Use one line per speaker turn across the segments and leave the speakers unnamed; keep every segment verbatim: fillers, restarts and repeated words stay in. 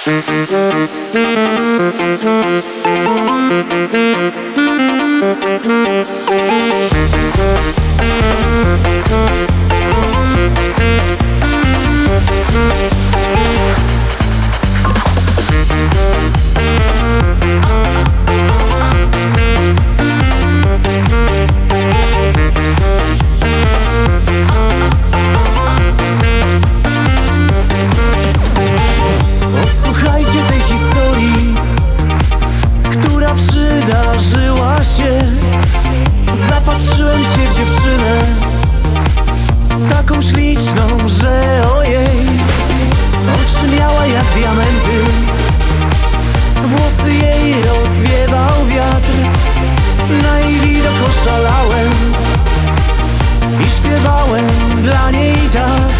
Przydarzyła się. Zapatrzyłem się w dziewczynę, taką śliczną, że ojej. Oczy miała jak diamenty, włosy jej rozwiewał wiatr. Na jej widok oszalałem i śpiewałem dla niej tak.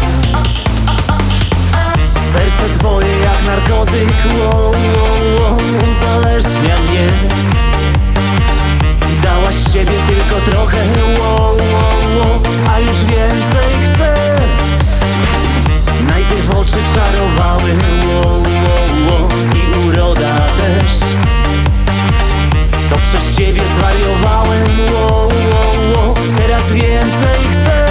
Serce twoje jak narkotyk, wow, wow, wow, uzależnia mnie. Dałaś siebie tylko trochę, wow, wow, wow, a już więcej chcę. Najpierw oczy czarowały, wow, wow, wow, i uroda też. To przez ciebie zwariowałem, wow, wow, wow, teraz więcej chcę.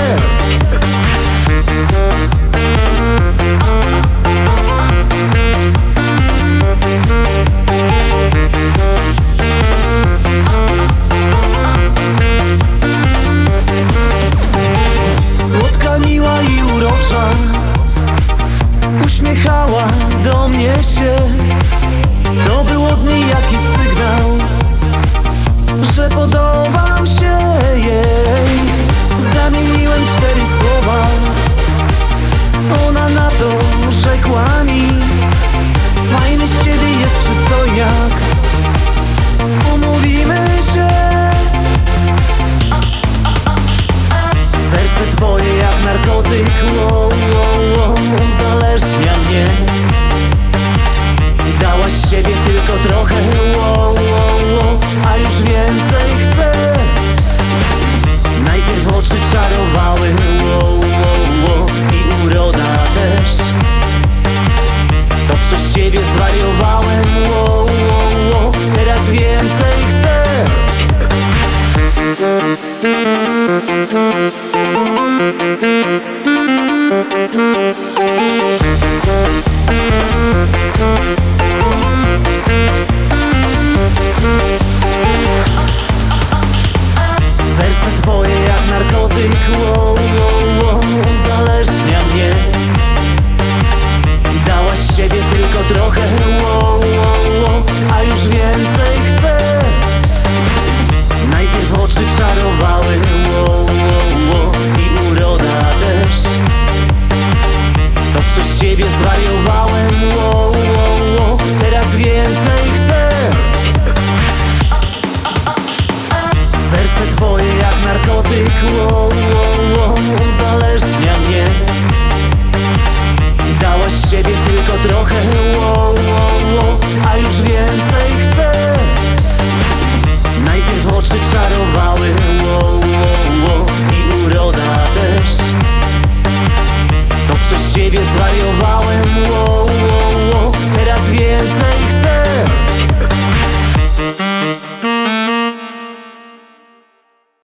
Słodka, miła i urocza, uśmiechała do mnie się. To był od niej jakiś sygnał, że podobam się jej. Zamieniłem cztery słowa, ona na to,